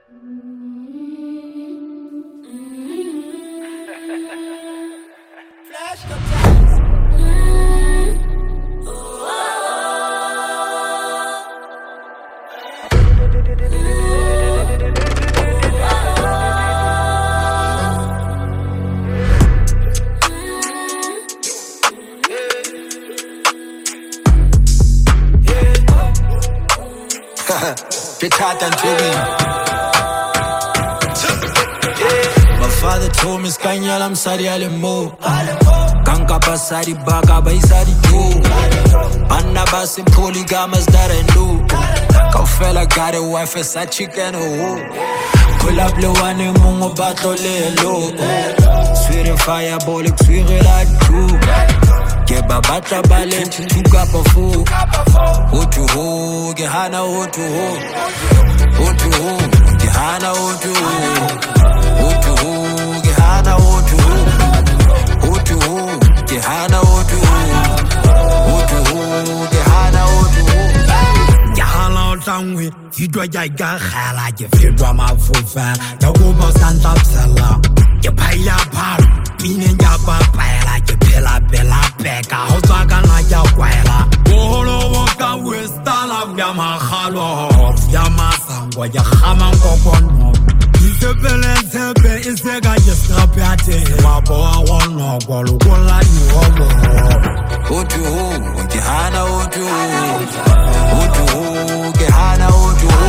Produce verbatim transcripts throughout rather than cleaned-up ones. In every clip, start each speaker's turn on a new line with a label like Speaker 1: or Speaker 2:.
Speaker 1: My father told me skanyala msari alemo Kanka basari baka baisari too Banna basi polygamous that I knew Kaufela got a wife as a chicken oh Pull up le wane mungo bato le lo Sweet and fireball sweet like true Keba bata bale tuka pa fu Otu ho gehana otu ho Otu ho gehana otu ho Otu ho gehana otu ho Otu ho gehana otu ho Otu ho gehana otu ho
Speaker 2: Gehana otangwe Yidwa jaiga khala Jefidwa mafufa Yakubo santa psala Jepaya pala Pine njaba paela Jepela bela peka Hosaka na jakwaela Oholo woka westala Vyama khalo Vyama sangwa Yakhama ngokono Isepele sepe Isega jestrape ate Waboa wono Golu gola yuobo
Speaker 1: Otu ho Gehana otu ho Otu ho Gehana otu ho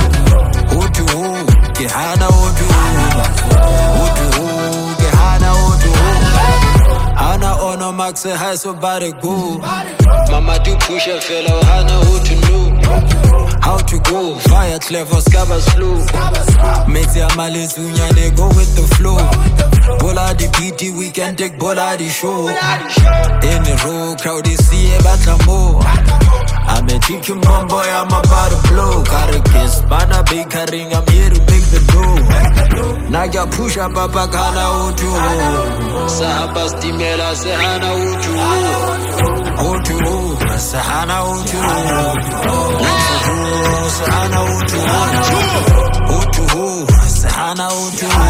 Speaker 1: Otu ho Gehana otu ho Otu ho Gehana otu ho Hana ono maxe hai so body go Mama do push a fellow Hana who to know How to go Fire clever scabba slow Mate ya mali sunya they go with the flow Bola the P T we can take bola the show In the row crowd they see a battle more I'm a chicken bomb boy, I'm about to blow. Got a kiss, bana big ring, I'm here to make the dough. Naga push up, papa kana utu. Sahaba stimela, sehana utu. Utu, sehana utu. Utu, sehana utu. Utu, sehana utu.